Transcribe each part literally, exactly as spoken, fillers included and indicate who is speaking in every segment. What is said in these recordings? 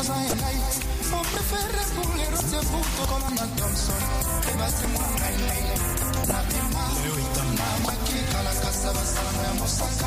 Speaker 1: On préfère pour les routes et pour tout comme on a Thompson. Et bah c'est moi, la bima, la maki, la casa, la salama, la moussaka.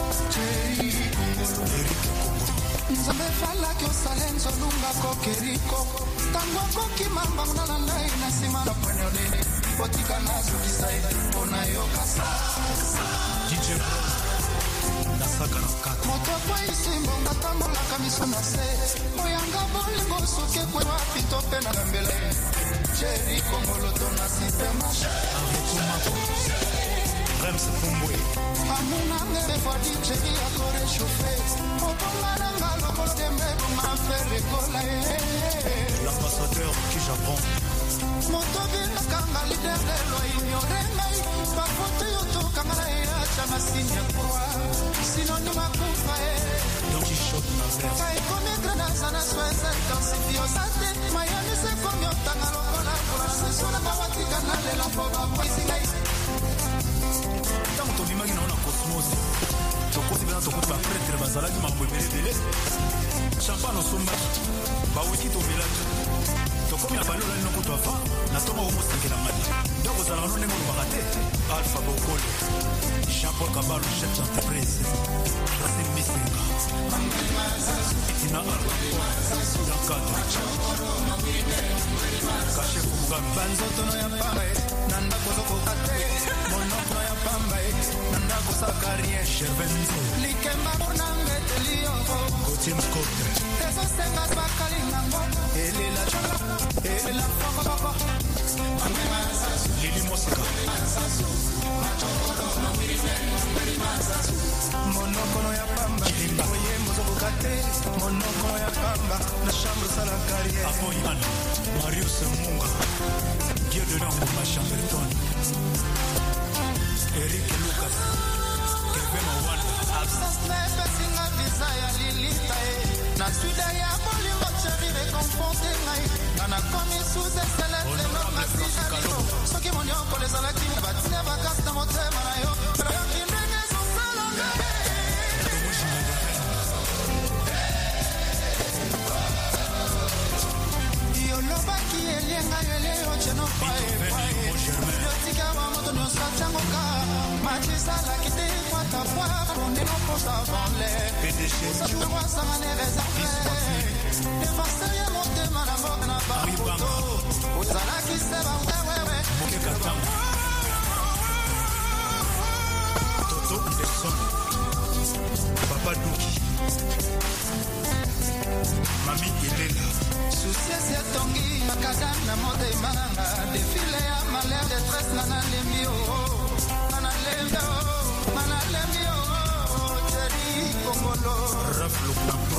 Speaker 1: Nzambe fala kyo salenzo lunga kokeriko. Tango koki mamba unala lai na sima na pwenyo nene. Potika nazo kisai, ona yo kasa. D J Nasaka Nakata. Moto kwa isi mbonga tambo la kamiso na se. Oyanga boli boso ke kwe wapi tope na gambele. Jerry Kongoloto na sistema. Aretumako. Rems Fumbwe. Amuna ngere for D J akore chofe. Oponga nanga loko tembe kuma fere kola e. L'ambassadeur qui Japon. Moto vina kanga lider de lo ignore mai. Pafote yoto kanga e acha masinya kwa. Sinonima kufa e. Don Quixote na verre. Kai kome grana sana suese intensifio sate. Miami se komyo tanga loko la kura. Se sona mawati kanale la foba kwa isingai. Tanto bimagina ona cosmos. Tokosi bana tokosi ba pretre bazalaki mambo ebele champagne somba ba wiki to village tokomi na balola no ko twa na toma o mosike na mali donc za la none mo bakate Alpha Bokole Jean-Paul Kabalo chef d'entreprise Racine Misenga Tina Arwa Yankado Kache Fuga Banzoto no ya pambe nanda ko zoko kate monoko ya pambe nanda ko sakarie Chervenzo Likemba Bonange Telio Kotim Kote Eso sengas bakali nango ele la ele la papa papa Lili Mosika monoko no ya pamba oye mozoko kate monoko ya pamba na chambre sala carrière Apoyan Marius Munga Dieu de Nango ma Chamberton Eric Lucas Kevin Owan absence never singa desire lilita na suda ya boli mochari reconforté ngai na komi sous excellent le nom masika so ki monyo ko les ala ki batina bakasta motema na yo pero ki ndenge so sala yo lo baki elenga yele o cheno pai pai yo tika wa moto no sa chango ka machisa la ki te kwata kwa on est non pour ça vanle P D G ça tu vois ça ne les a et face ya motema na bona ba ozala ki se ba wewe ke katanga Toto Anderson Papa Duki Mami Elela Soucier c'est tongi makada na mode mananga défilé ya malheur de stress na na lemio na lemio na lemio Jerry Kongolo Raflo Pro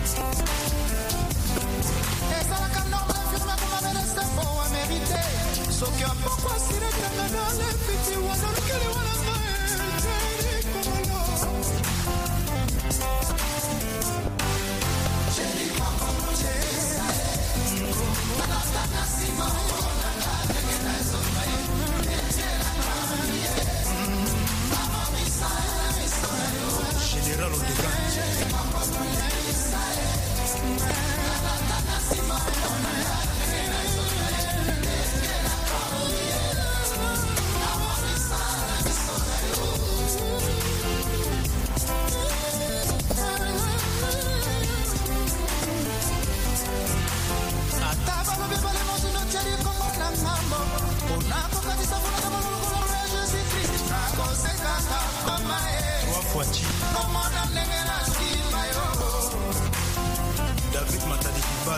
Speaker 1: Esa la canora firma come merece pour mériter so que a poco asire tanga le piti wana que le wana Jerry Kongolo Jerry Kongolo Nana nana sima ona na ngena zo mai Mama misa misa General Odega Trois fois